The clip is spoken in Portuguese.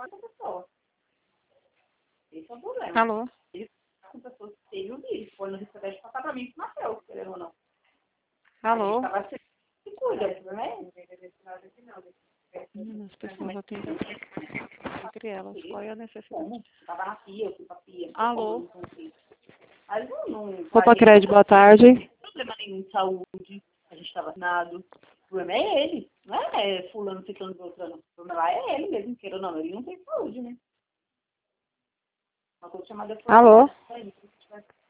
com a pessoa. Esse é o problema. Alô? Ele tá com pessoas que teve o vírus, foi no risco até de passar pra mim que nasceu, querendo ou não. Alô? A gente se cuida, né? As pessoas atendem entre elas. Qual é a necessidade? Tava na pia, eu fui pra pia. Alô? Mas não Opa, Crédito, boa tarde. não tem problema nenhum de saúde, a gente tá vacinado. O problema é ele, não é fulano, ciclano, beltrano. O problema lá é ele mesmo, queira ou não, ele não tem saúde, né? Uma coisa chamada... Alô?